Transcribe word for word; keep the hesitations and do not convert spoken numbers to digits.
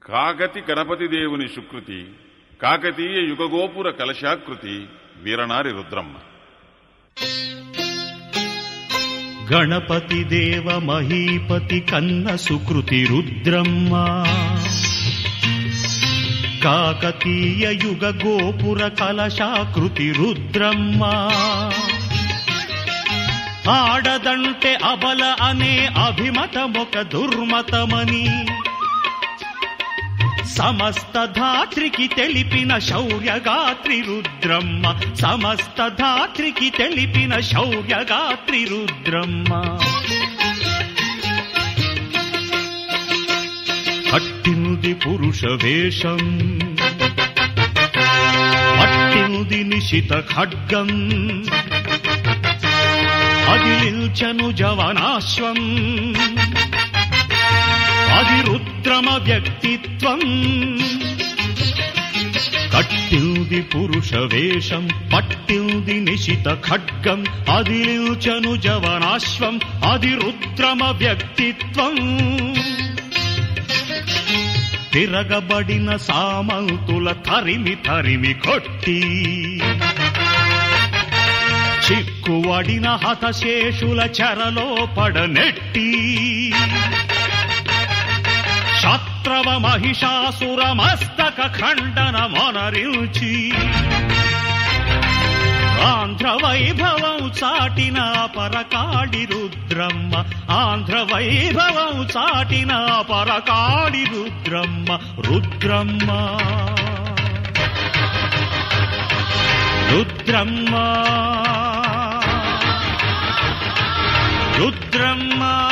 కాకతి గణపతి దేవుని సుకృతి, కాకతీయ యుగగోపుర కలశాకృతి వీరనారి రుద్రమ్మ. గణపతి దేవ మహీపతి కన్న సుకృతి రుద్రమ్మ, కాకతీయ యుగ గోపుర కలశాకృతి రుద్రమ్మ. ఆడదంటే అబల అనే అభిమతమొక దుర్మతమని సమస్త ధాత్రికి తెలిపిన శౌర్యగాత్రి రుద్రమ్మ, సమస్త ధాత్రికి తెలిపిన శౌర్యగాత్రి రుద్రమ్మ. కట్టినుది పురుష వేషం, పట్టినుది నిశిత ఖడ్గం, అదిలిల్చను జవనాశ్వం, అది రుద్రమ వ్యక్తిత్వం. కట్టింది పురుష వేషం, పట్టింది నిశిత ఖడ్గం, అదిలిల్చను జవనాశ్వం, అది రుద్రమ వ్యక్తిత్వం. తిరగబడిన సామంతుల తరిమి తరిమి కొట్టి, చిక్కువడిన హతశేషుల చెరలో పడనెట్టి, శత్రవ మహిషాసుర మస్తక ఖండన మొనరిల్చి, ఆంధ్ర వైభవం చాటిన పరకాడి రుద్రమ్మ, ఆంధ్ర వైభవం చాటిన పరకాడి రుద్రమ్మ. రుద్రమ్మ రుద్రమ్మ రుద్రమ్మ